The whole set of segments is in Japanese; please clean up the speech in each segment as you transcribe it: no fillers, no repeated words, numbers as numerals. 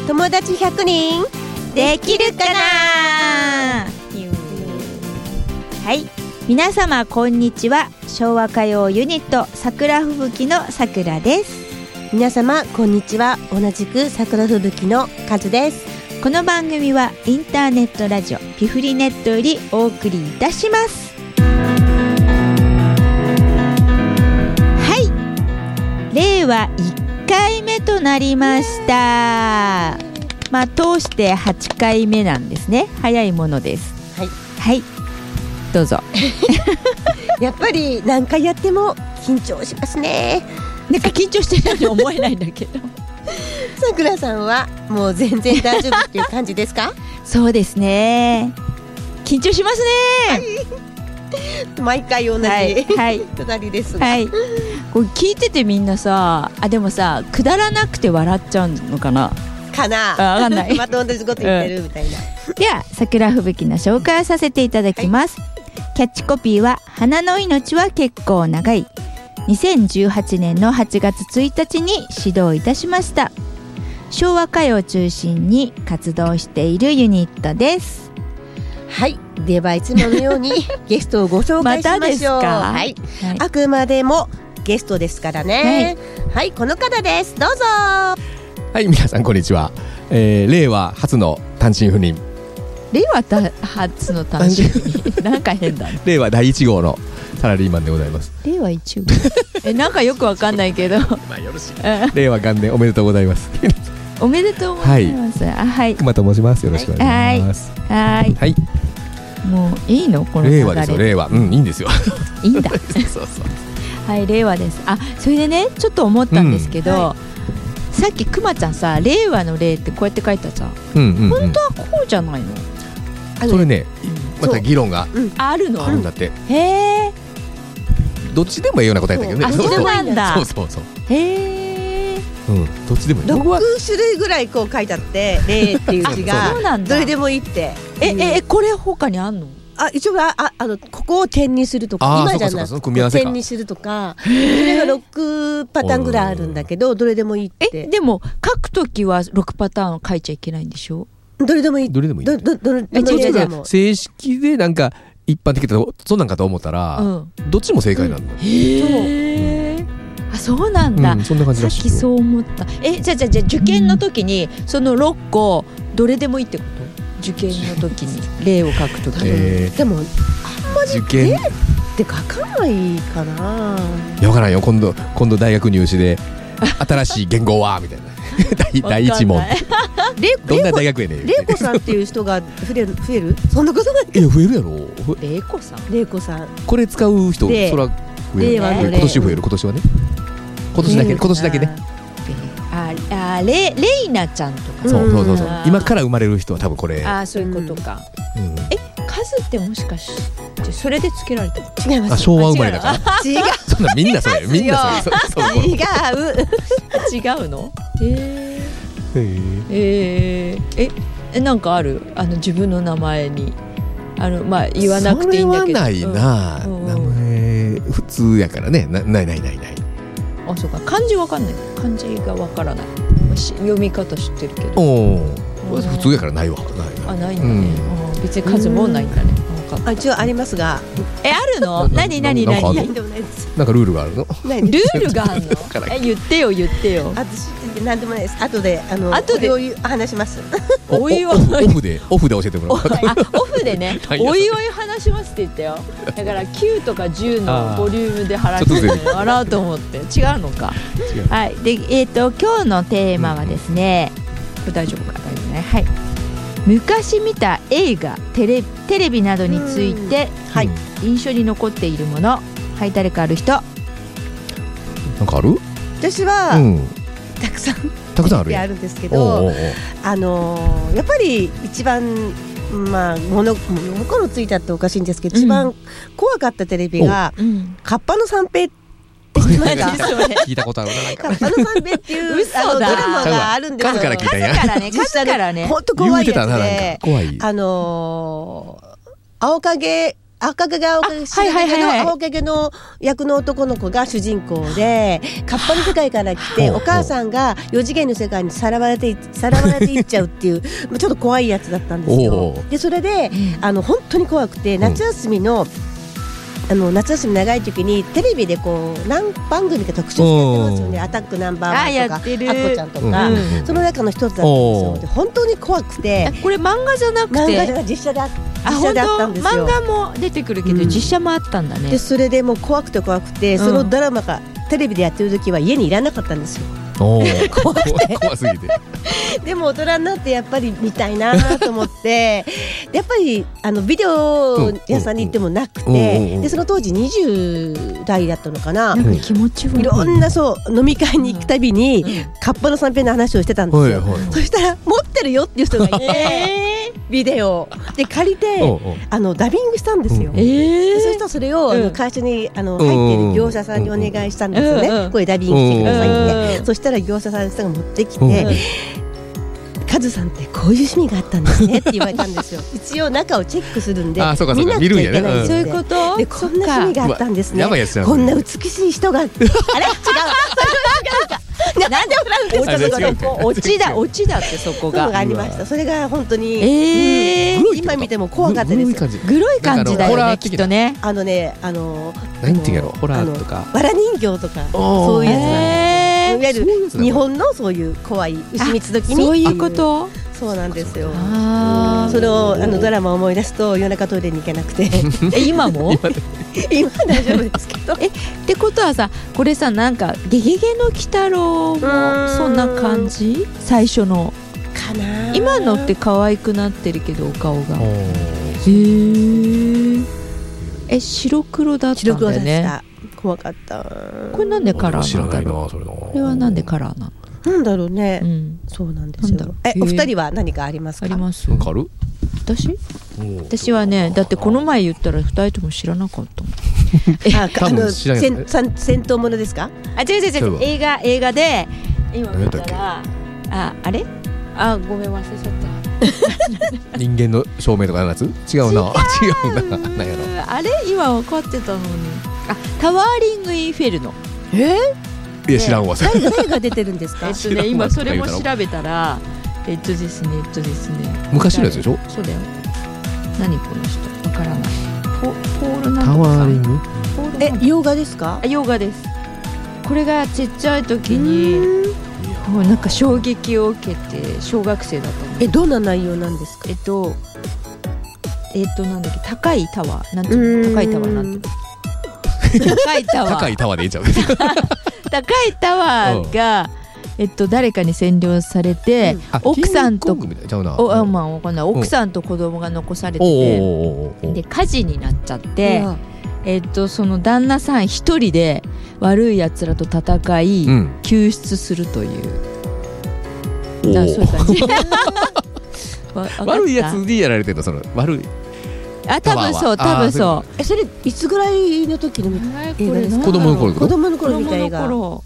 友達100人できるかな。 はい、皆様こんにちは。昭和歌謡ユニット桜吹雪のさくらです。 皆様こんにちは。同じく桜吹雪のカズです。 この番組はインターネットラジオピフリネットよりお送りいたします。はい、令和1回目となりました。通して8回目なんですね。早いものです。 はい、 はい、どうぞ。 やっぱり何回やっても緊張しますね。 なんか緊張してるように思えないんだけど。 さくらさんはもう全然大丈夫っていう感じですか？ そうですね。緊張しますね。 はい、毎回同じ、 はい、 隣ですが、 はい、これ聞いててみんなさ、でもさ、くだらなくて笑っちゃうのかな。 かな。 わかんない。 また同じこと言ってるみたいな。 では桜吹雪の紹介をさせていただきます。キャッチコピーは花の命は結構長い。2018年の8月1日に始動いたしました。昭和歌謡を中心に活動しているユニットです。 はい、ではいつものようにゲストをご紹介しましょう。 またですか？ はい、あくまでもゲストですからね。はい、この方です。どうぞ。 はい、皆さんこんにちは。令和初の単身赴任。 令和初の単身赴任なんか変だね。 令和第1号のサラリーマンでございます。 令和1号なんかよくわかんないけどよろしい。令和元年おめでとうございます。 おめでとうございます。はい、 熊と申します。よろしくお願いします。 はい、もういいのこの流れ。 令和ですよ。令和、いいんですよ。 いいんだ。 そうはい、令和です。それでね、ちょっと思ったんですけど、さっきくまちゃんさ、令和の令ってこうやって書いたじゃん。本当はこうじゃないの？ それね、また議論があるんだって。 へえ。 どっちでもいいような答えだけどね。 そうなんだ。 そう。 へえ。 どっちでもいい。 6種類ぐらいこう書いてあって、令っていう字がどれでもいいって。 これ他にあんの？ 一応ここを点にするとか、今じゃなくて点にするとか、それが6パターンぐらいあるんだけど、どれでもいいって。 でも書くときは6パターンを書いちゃいけないんでしょ？ どれでもいい。 どれでもいい。 正式でなんか一般的だとそんなんかと思ったら、どっちも正解なんだ。 へえ。そうなんだ。 そんな感じらしいよ。 さっきそう思った。じゃあ受験の時にその6個どれでもいいってこと？受験の時に例を書くとき、 でもあんまり例って書かないかな。 分からんよ。今度大学入試で新しい言語はみたいな第一問どんな大学やねん。 玲子さんっていう人が増えるそんなことない。 増えるやろ。 玲子さんこれ使う人そら増える。今年増える。今年はね、今年だけね。 レイナちゃんとか。 そう今から生まれる人は多分これ。 そういうことか。数ってもしかしてそれでつけられたの？ 違います。 昭和生まれだから。 違う。 そんなみんなそれ。 違うの？なんかある？自分の名前に言わなくていいんだけど。 それはないな。名前普通やからね。ない。 そうか。漢字わかんない。漢字がわからない。読み方知ってるけど。 普通やからないわ。 ないんだね。別に数もないんだね。 一応ありますが。 あるの？何？なんかルールがあるの？ ルールがあるの？言ってよ。 私って何でもないです。後で話します。 オフで教えてもらう。 オフでね。おいおい話しますって言ったよ。だから9とか10のボリュームで話して笑うと思って違うのか。はい。で今日のテーマはですね。これ大丈夫かね。はい。昔見た映画テレビなどについて印象に残っているもの。はい、誰かある人？ なんかある？ 私はたくさんあるんですけど、やっぱり一番物心ついたっておかしいんですけど、一番怖かったテレビがカッパの三平って知ってますか？ 聞いたことあるな。 カッパの三平っていうドラマがあるんですよ。 数から聞いたんや。 数からね。本当怖いやつで、 怖い。 青影青影が青影の役の男の子が主人公で、カッパの世界から来てお母さんが4次元の世界にさらわれていっちゃうっていうちょっと怖いやつだったんですよ。でそれで本当に怖くて、夏休みの夏休み長い時にテレビでこう何番組か特集してやってますよね。アタックナンバーワンとかアッコちゃんとか、その中の一つだったんですよ。で本当に怖くて、 これ漫画じゃなくて漫画じゃ実写であったんですよ。 漫画も出てくるけど実写もあったんだね。 でそれでもう怖くてそのドラマがテレビでやってる時は家にいらなかったんですよ。怖すぎてでも大人になってやっぱり見たいなと思ってやっぱりビデオ屋さんに行ってもなくて、でその当時20代だったのかな、 なんか気持ち悪い。 いろんな飲み会に行くたびにカッパの三平の話をしてたんですよ。そしたら持ってるよっていう人がいてビデオで借りてダビングしたんですよ。でそしたらそれを会社に入っている業者さんにお願いしたんですよね。これダビングしてくださいって。そしたら業者さんの人が持ってきて、カズさんってこういう趣味があったんですねって言われたんですよ。一応中をチェックするんで見なくちゃいけないんです。 そういうことで、こんな趣味があったんですね。こんな美しい人があれ違うなんで笑うんですか。 オチだってそこがありました。それが本当に今見ても怖かったですよ。 グロい感じだよね、きっとね。 何ていうやろ、ホラーとかわら人形とかそういうやつなんです。いわゆる日本のそういう怖い牛三つ時にそういうこと。 そうなんですよ。それをドラマを思い出すと夜中トイレに行けなくて今も今大丈夫ですけどってことはさ、これさ、なんかゲゲゲの鬼太郎もそんな感じ、最初のかな。 今のって可愛くなってるけどお顔が白黒だったんだよね。 怖かった。 これなんでカラーなんだろう。これはなんでカラーなのなんだろうね。そうなんですよ。お二人は何かありますか。 あります。私はね、だってこの前言ったら二人とも知らなかったもん。 戦闘ものですか。 違う映画で今見たらあれごめん忘れちゃった人間の証明とかのやつ違うな。何やろあれ今分かってたのに。タワーリングインフェルノ。 いや知らんわ。 誰が出てるんですか。 今それも調べたらですね昔のやつでしょ。 そうだよ。何この人わからない。ポールなんとかタワーリング洋画ですか。 洋画です。これがちっちゃい時にもうなんか衝撃を受けて小学生だったの。 どんな内容なんですか。 なんだっけ、高いタワーなんていうの。高いタワーなんて高いタワーでいいじゃん。高いタワーが誰かに占領されて、奥さんと奥さんと子供が残されてて、で火事になっちゃって、その旦那さん一人で悪いやつらと戦い、救出するという、そういう感じ。 悪いやつにやられてるの、その悪い。 多分そう。 それいつぐらいの時の映画ですか。 子供の頃見た映画。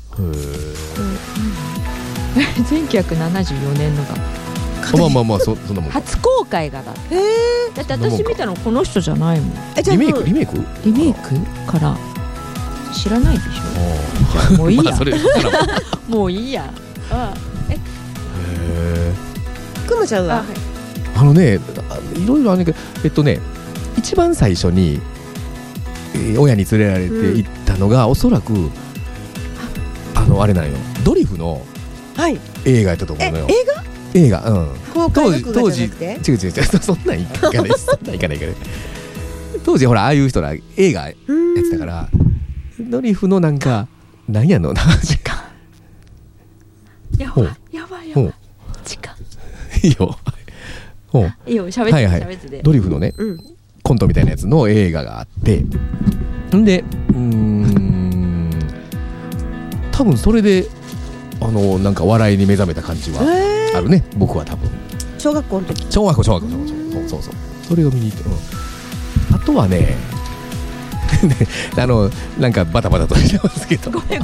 1974年のが。 まあそんなもん。 初公開がだって私見たのこの人じゃないもん。 リメイクから。知らないでしょ。じゃもういいや。もういいや。 くまちゃんは。 いろいろあるけど一番最初に親に連れられて行ったのがおそらくあれなんよ、ドリフの映画やったと思うのよ。映画当時違うそんなんいかないです。当時ほらああいう人ら映画やってたから、ドリフのなんか何やのな時間やばい時間いいよ喋っててドリフのねコントみたいなやつの映画があって、んで多分それでなんか笑いに目覚めた感じはあるね、僕は多分。 小学校の時。 そうそれを見に行って、あとはねなんかバタバタとしてますけど。ごめん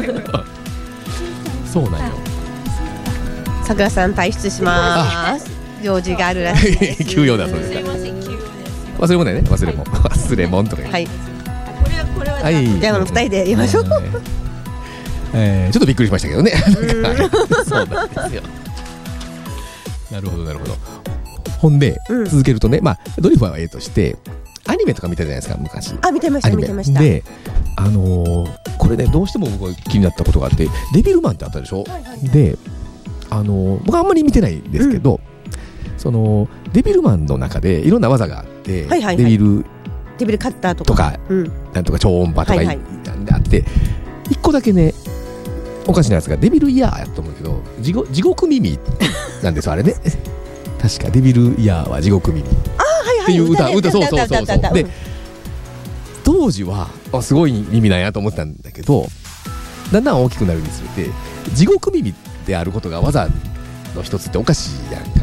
そうなんよ。 さくらさん退出します。用事があるらしいです。 休養だそうですか。 すいません、休養です。 忘れ物やね、忘れ物、忘れ物とか。 はい。これははい、 じゃあ2人で言いましょう。ちょっとびっくりしましたけどね。そうなんですよ。なるほどなるほど。ほんで続けるとね、まあドリフはとしてアニメとか見たじゃないですか昔。 あ、見てました見てました。 でこれねどうしても僕は気になったことがあって、デビルマンってあったでしょ。で僕はあんまり見てないんですけど、そのデビルマンの中でいろんな技があって、デビルカッターとかなんとか超音波とかあって、一個だけねおかしなやつがデビルイヤーやと思うけど、地獄耳なんですよあれね。確かデビルイヤーは地獄耳っていう歌、そうで、当時はすごい耳なんやと思ったんだけど、だんだん大きくなるにつれて地獄耳であることが技の一つっておかしいやんか。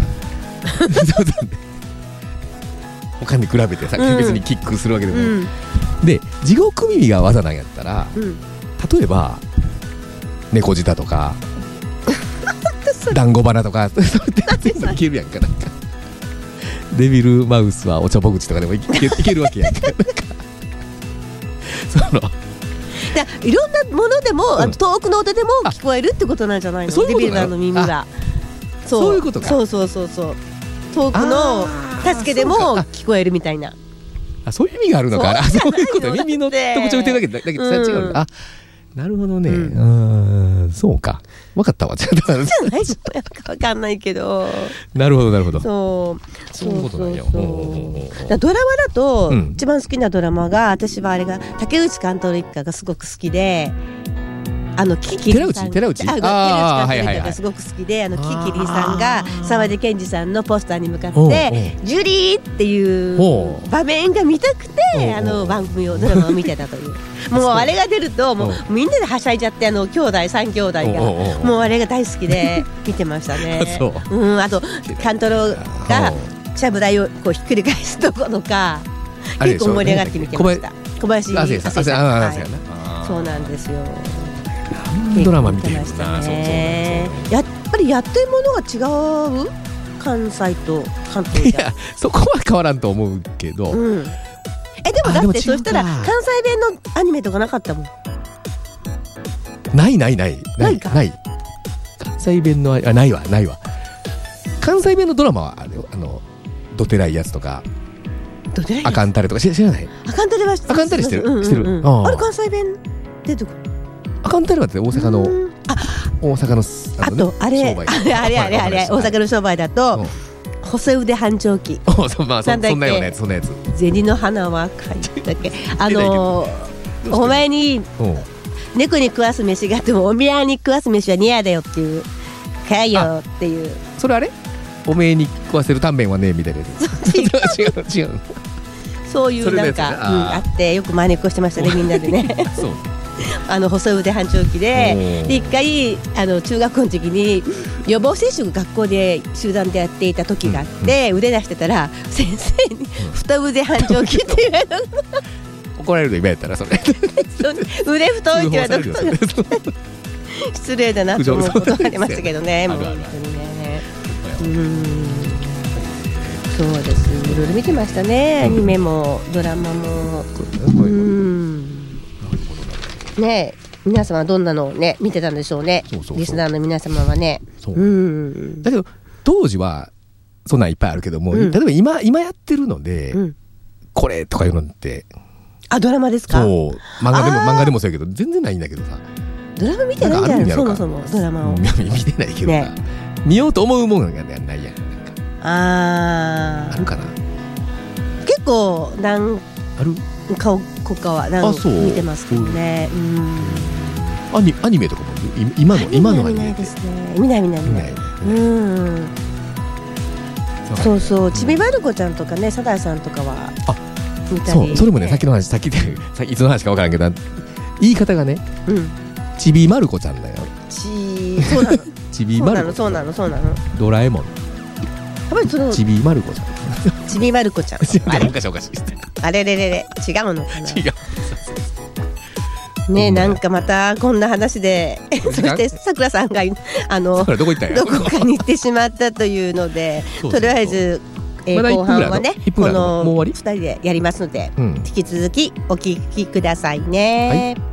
他に比べてさ、別にキックするわけでもない、で地獄耳が技なんやったら、例えば猫舌とか団子花とか全部いけるやんか。なんかデビルマウスはお茶ぼ口とかでもいけるわけやんか。 いろんなものでも、遠くの音でも聞こえるってことなんじゃないの。デビルマンの耳がそういうことか。 そう遠くの助けでも聞こえるみたいな。 そういう意味があるのか。そういうこと。耳の特徴言ってるだけど違う。あ、なるほどね。そうか。分かったわ。じゃない分かんないけど。 なるほどなるほど。 そういうことなんや。 ドラマだと一番好きなドラマが、私はあれが竹内監督一家がすごく好きで。キキリンさんがすごく好きで、キキリンさんが沢出健二さんのポスターに向かってジュリーっていう場面が見たくて、番組をドラマを見てたという。もうあれが出るともうみんなではしゃいじゃって、3兄弟がもうあれが大好きで見てましたね。あとカントロがちゃぶ台をこうひっくり返すところとか結構盛り上がって見てました。小林亜生さん。そうなんですよ。 ドラマ見てるな。 やっぱりやってるものが違う、関西と関東じゃ。 いや、そこは変わらんと思うけど、でもだってそしたら関西弁のアニメとかなかったもん。 ない。関西弁のないわ。関西弁のドラマはあれよ、どてらいやつとかあかんたれとか知らない？ あかんたれは知ってる。 あかんたれしてる。 あれ関西弁出てくる。 あかんたれはって大阪のあとあれ大阪の商売だと細腕繁盛期。 そんなよね、そんなやつ。 銭の花は赤いだっけ。お前に猫に食わす飯があってもおみやに食わす飯はニアだよっていうかよっていう。 それあれおめえに食わせるタンメンはねみたいなやつ。違う。 そういうなんかあってよく真似っこしてましたね、みんなでね。細腕繁盛期で一回中学校の時に予防接種学校で集団でやっていた時があって、腕出してたら先生に二腕繁盛期って言われた。 怒られると今やったらそれ腕太いって言われた。失礼だなと思うことがありましたけどね。本当にね。そうです。いろいろ見てましたね。アニメもドラマも。ね、皆様はどんなのをね見てたんでしょうね。リスナーの皆様はね。 だけど当時はそんなんいっぱいあるけども、例えば今やってるので、これとかいうのってドラマですか？ そう、漫画でもそうやけど全然ないんだけどさ。 ドラマ見てないんじゃないの？そもそもドラマを見てないけどさ、見ようと思うものがないやん。あるかな。 結構ある国家は見てますけどね。 アニメとかも今のアニメですね。見ない。そうちびまる子ちゃんとかね、サダイさんとかは見たり。 それもね、さっきいつの話か分からんけど言い方がね、ちびまる子ちゃんだよ。 そうなの。 ちびまる子。 そうなの。 ドラえもん。 やっぱりそのちびまる子ちゃん。 ちびまる子ちゃん。 あれおかしい。 あれ違うのかな。違う。ね、なんかまたこんな話で、そしてさくらさんがどこかに行ってしまったというので、とりあえず後半はねこのもう終わり 2人でやりますので、引き続きお聞きくださいね。 はい。